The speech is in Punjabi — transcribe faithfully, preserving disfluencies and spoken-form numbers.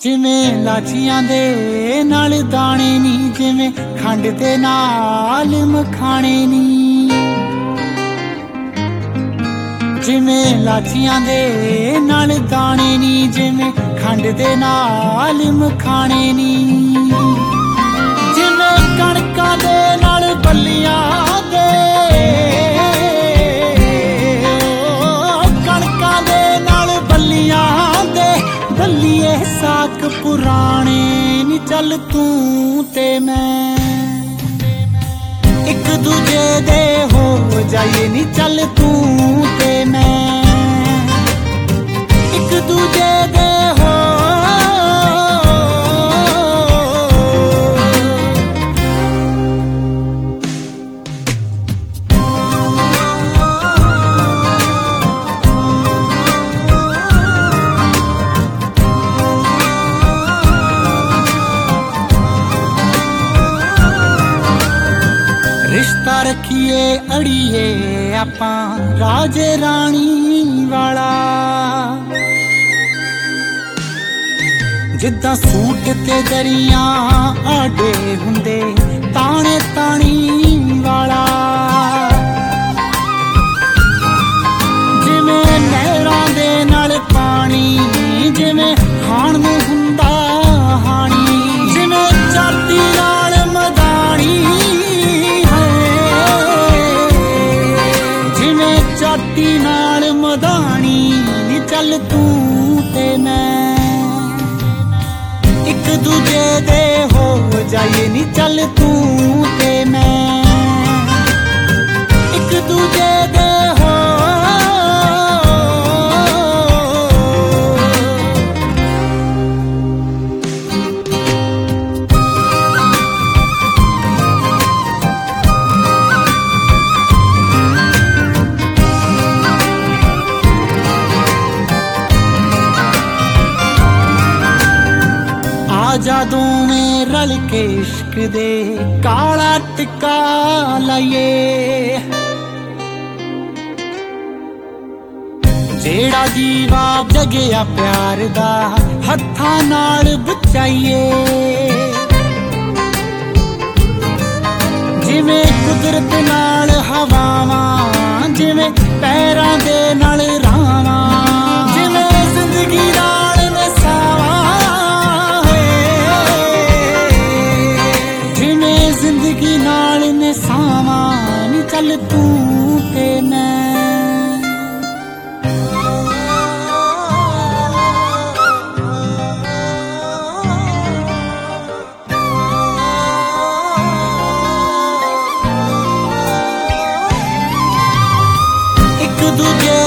ਜਿਵੇਂ ਲਾਚੀਆਂ ਦੇ ਨਾਲ ਦਾਣੇ ਨੀ, ਜਿਵੇਂ ਖੰਡ ਦੇ ਨਾਲ ਮਖਾਣੇ ਨੀ। ਜਿਵੇਂ ਲਾਚੀਆਂ ਦੇ ਨਾਲ ਦਾਣੇ ਨੀ, ਜਿਵੇਂ ਖੰਡ ਦੇ ਨਾਲ ਮਖਾਣੇ ਨੀ। ਜਿਵੇਂ ਕਣਕਾਂ ਦੇ ਨਾਲ ਬੱਲੀਆਂ ਦੇ, ਕਣਕਾਂ ਦੇ ਨਾਲ ਬੱਲੀਆਂ ਦੇ, ਬੱਲੀਏ ਸਾਕ ਪੁਰਾਣੇ ਨੀ। ਚੱਲ ਤੂੰ ਤੇ ਮੈਂ ਇੱਕ ਦੂਜੇ ਦੇ ਹੋ ਜਾਈਏ ਨੀ। ਚੱਲ ਤੂੰ ਤੇ ਮੈਂ ਇੱਕ ਦੂਜੇ ਦੇ ਹੋ। ਰਿਸ਼ਤਾ ਰੱਖੀਏ ਅੜੀਏ ਆਪਾਂ ਰਾਜੇ ਰਾਣੀ ਵਾਲਾ, ਜਿੱਦਾਂ ਸੂਟ ਤੇ ਦਰੀਆਂ ਆਡੇ ਹੁੰਦੇ ਤਾਣੇ ਤਾਣੀ ਵਾਲਾ। ਜਿਵੇਂ ਨਹਿਰਾਂ ਦੇ ਨਾਲ ਪਾਣੀ, ਜਿਵੇਂ ਖਾਣ ਨੂੰ ਹੁੰਦਾ ਹਾਣੀ। ਜਿਵੇਂ ਚਾਟੀ ਨਾਲ ਮਦਾਣੀ, ਚਾਟੀ ਨਾਲ ਮਦਾਣੀ ਨੀ। ਚੱਲ ਤੂੰ ਤੇ ਮੈਂ ਇੱਕ ਦੂਜੇ ਦੇ ਹੋ ਜਾਈਏ ਨੀ। ਚੱਲ ਤੂੰ ਤੇ ਮੈਂ ਇੱਕ ਦੂਜੇ ਦੇ ਹੋ। ਆਜਾ ਦੋਵੇਂ ਰਲ ਕੇ ਇਸ਼ਕ ਦੇ ਕਾਲਾ ਟਿੱਕਾ ਲਾਈਏ। ਜਿਹੜਾ ਜੀਵਾ ਜਗਿਆ ਪਿਆਰ ਦਾ ਹੱਥਾਂ ਨਾਲ ਬਚਾਈਏ। ਜਿਵੇਂ ਕੁਦਰਤ ਨਾਲ ਹਵਾਵਾਂ, ਜਿਵੇਂ ਪੈਰਾਂ ਦੇ ਨਾਲ ਰਾਵਾਂ। ਜਿਵੇਂ ਜ਼ਿੰਦਗੀ ਨਾਲ ਨਸਾਵਾਂ, ਜਿਵੇਂ ਜ਼ਿੰਦਗੀ ਨਾਲ ਨਸਾਵਾਂ ਨੀ। ਚੱਲ ਤੂੰ ਤੇ ਮੈਂ ਇੱਕ ਦੂਜੇ